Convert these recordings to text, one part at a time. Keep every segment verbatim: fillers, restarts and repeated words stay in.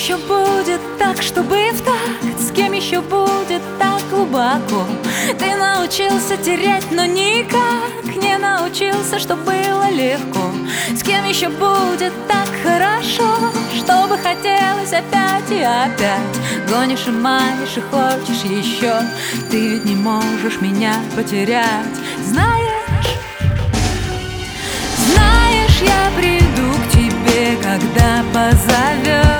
еще будет так, чтобы в такт? С кем еще будет так глубоко? Ты научился терять, но никак не научился, что было легко. С кем еще будет так хорошо, чтобы хотелось опять и опять? Гонишь и манишь и хочешь еще, ты ведь не можешь меня потерять. Знаешь, знаешь, я приду к тебе, когда позовешь.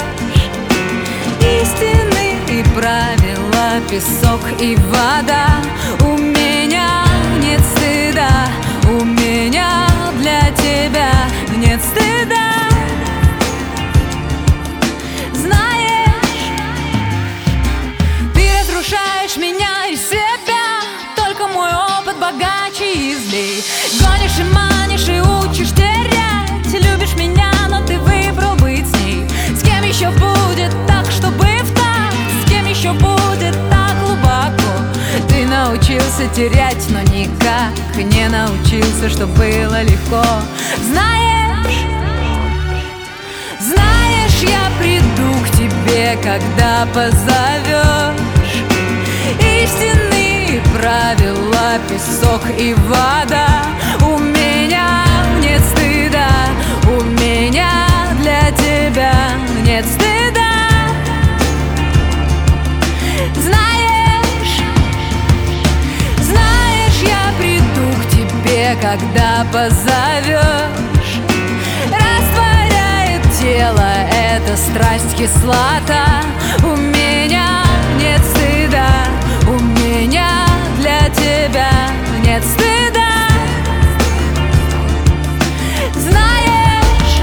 Истины и правила, песок и вода. У меня нет стыда, у меня для тебя нет стыда. Знаешь, ты разрушаешь меня и себя, только мой опыт богаче и злей. Гонишь и манишь и учишь терять, любишь меня, но ты выбрал быть с ней. С кем еще будет так, чтобы в такт? С кем еще будет так глубоко? Ты научился терять, но никак не научился, что было легко. Знаешь, знаешь, я приду к тебе, когда позовешь. Истинные правила, песок и вода. У меня нет стыда, у меня для тебя нет стыда. Знаешь, знаешь, я приду к тебе, когда позовешь. Растворяет тело эта страсть, кислота. У меня нет стыда, у меня для тебя нет стыда. Знаешь,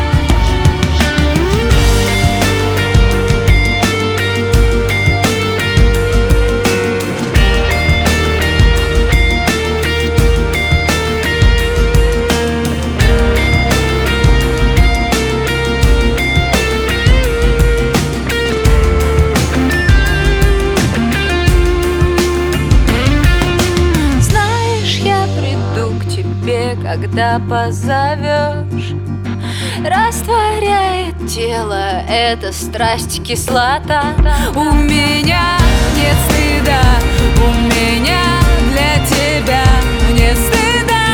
когда позовешь. Растворяет тело эта страсть, кислота. У меня нет стыда, у меня для тебя нет стыда.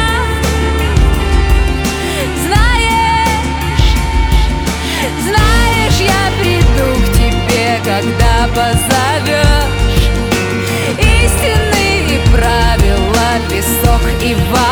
Знаешь, знаешь, я приду к тебе, когда позовешь. Истины и правила, песок и вода.